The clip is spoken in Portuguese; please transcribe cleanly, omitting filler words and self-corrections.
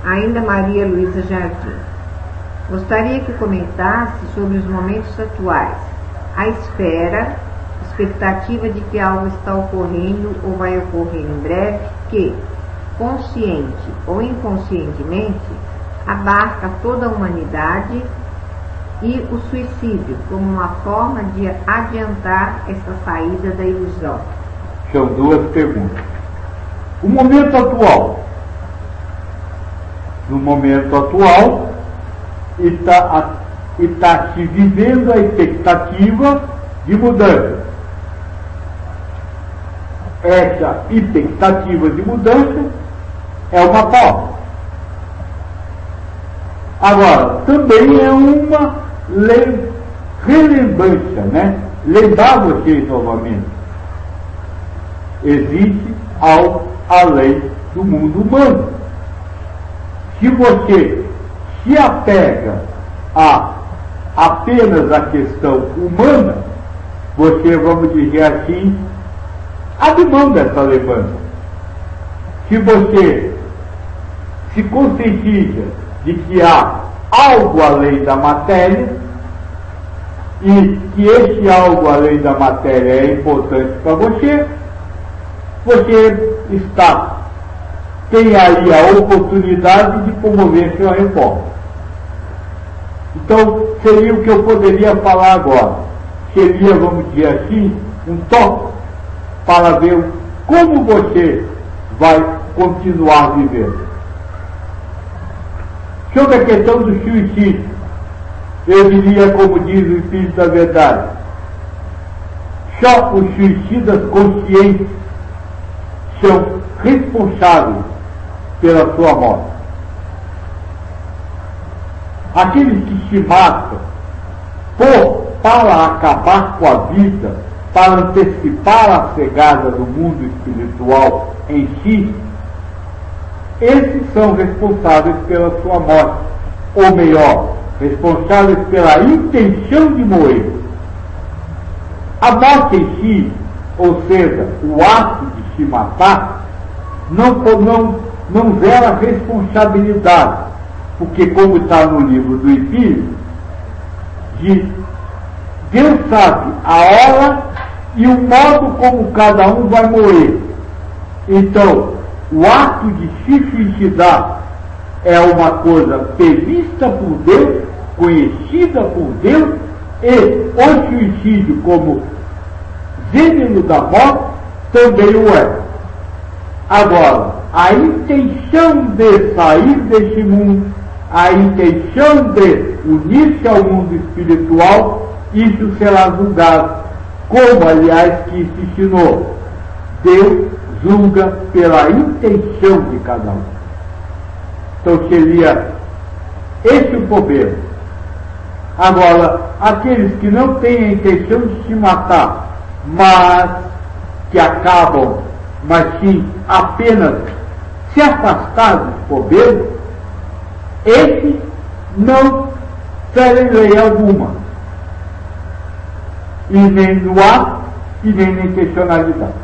Ainda Maria Luísa Jardim. Gostaria que comentasse sobre os momentos atuais, a espera, expectativa de que algo está ocorrendo ou vai ocorrer em breve, que, consciente ou inconscientemente, abarca toda a humanidade, e o suicídio como uma forma de adiantar essa saída da ilusão. São duas perguntas. O momento atual. No momento atual, está se vivendo a expectativa de mudança. Essa expectativa de mudança é uma pausa. Agora, também é uma relembrança, né? Lembrar vocês novamente. Existe algo além do mundo humano. Se você se apega apenas à questão humana, você, vamos dizer assim, abre mão dessa lembrança. Se você se conscientiza de que há algo além da matéria, e que esse algo além da matéria é importante para você, você tem aí a oportunidade de promover sua reforma. Então, seria o que eu poderia falar agora. Seria, vamos dizer assim, um toque para ver como você vai continuar vivendo. Sobre a questão do suicídio, eu diria, como diz o Espírito da Verdade, só os suicidas conscientes são responsáveis pela sua morte. Aqueles que se matam para acabar com a vida, para antecipar a chegada do mundo espiritual em si, esses são responsáveis pela sua morte, ou melhor, responsáveis pela intenção de morrer. A morte em si, ou seja, o ato de se matar, não gera responsabilidade, porque, como está no livro do Espírito, Deus sabe a hora e o modo como cada um vai morrer. Então, o ato de se suicidar é uma coisa prevista por Deus, conhecida por Deus, e o suicídio como gênero da morte também o é. Agora, a intenção de sair deste mundo, a intenção de unir-se ao mundo espiritual, isso será julgado, como aliás que se ensinou. Deus julga pela intenção de cada um. Então seria esse o problema. Agora, aqueles que não têm a intenção de se matar, mas que acabam, mas sim apenas se afastar dos problemas, esses não ferem lei alguma, e nem no ato, e nem na intencionalidade.